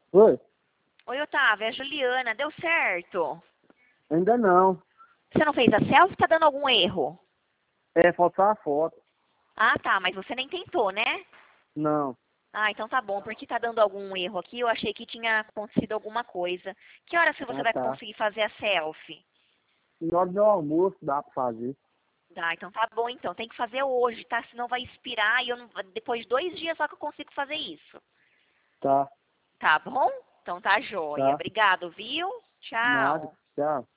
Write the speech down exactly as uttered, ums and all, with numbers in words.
Oi? Oi, Otávio, é a Juliana. Deu certo? Ainda não. Você não fez a selfie? Tá dando algum erro? É, falta a foto. Ah, tá, mas você nem tentou, né? Não. Ah, então tá bom, porque tá dando algum erro aqui, eu achei que tinha acontecido alguma coisa. Que horas que você Ah, vai tá. conseguir fazer a selfie? Na hora do almoço dá pra fazer. Tá, então tá bom então. Tem que fazer hoje, tá? Senão vai expirar e eu não... depois de dois dias só que eu consigo fazer isso. Tá, Tá bom? Então tá joia. tá. Obrigado, viu? Nada. Tchau. Tchau.